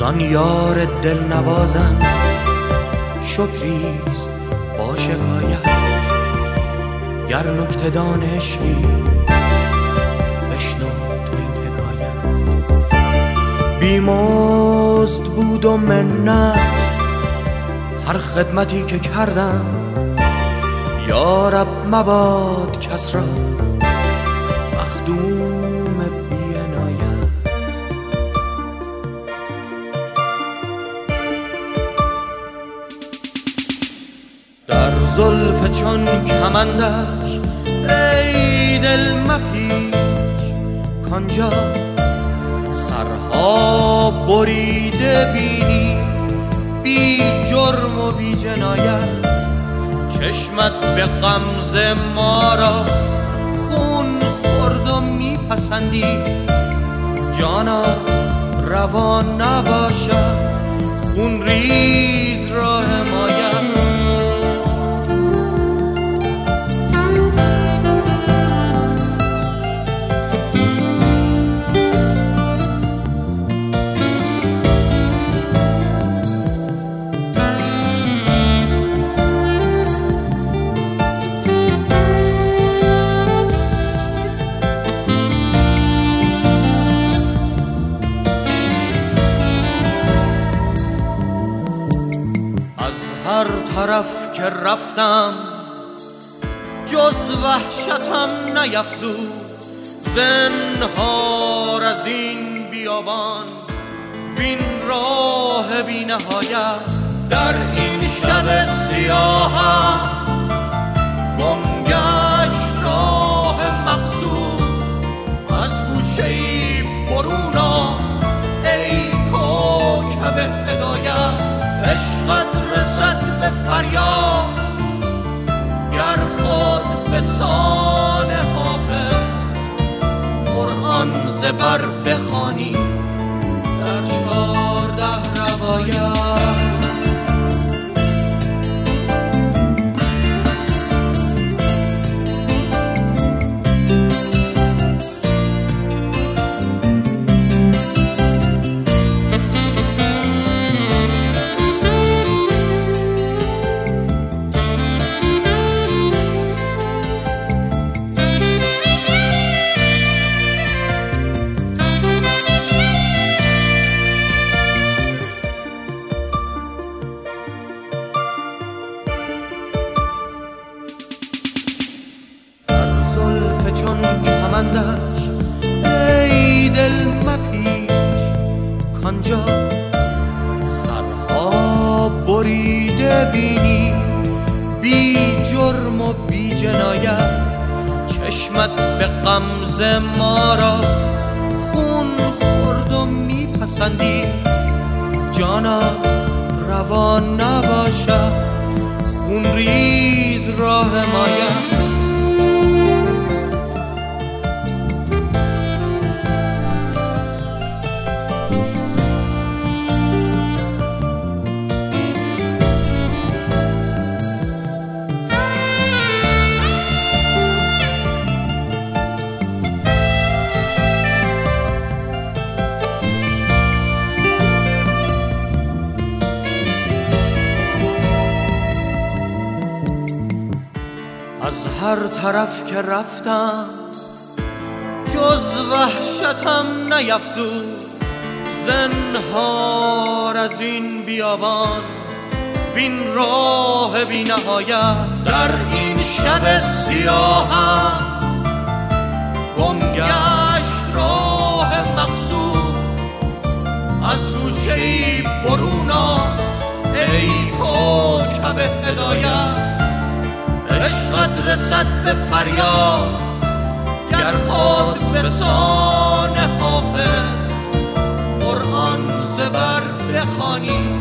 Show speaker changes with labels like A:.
A: زان یار دل نوازم شکریست با شکایت. گر نکته دان عشقی بشنو تو این حکایت. بیمزد بود و منت هر خدمتی که کردم، یا رب مباد کس را مخدوم بی عنایت. در زلف چون کمندش ای دل مپیچ، کانجا سرها بریده بینی بی جرم و بی جنایت. چشمت به غمزه ما را خون خورد و میپسندی، جانا روا نباشد خون ریز را حمایت. هر طرف که رفتم جز وحشتم نیفزود، زنهار از این بیابان وین راه بی نهایت. در این شب سیاهم گم گشت راه مقصود، از گوشه‌ای برون آ ای کوکب هدایت. عشقت رسد به فریاد گر خود به سان حافظ، قرآن زبر بخوانی در 14 روایت. کمندش ای دل مپیچ، کانجا سرها بریده بینی بی جرم و بی جنایت. چشمت به غمزه ما را خون خورد و میپسندی، جانا روا نباشد خون ریز را حمایت. از هر طرف که رفتم جز وحشتم نیفزود، زنهار از این بیابان وین راه بی نهایت. در این شب سیاهم گم گشت راه مقصود، از گوشه‌ای برون آ ای کوکب هدایت. عشقت رسد به فریاد گر خود به سان حافظ، قرآن زبر بخوانی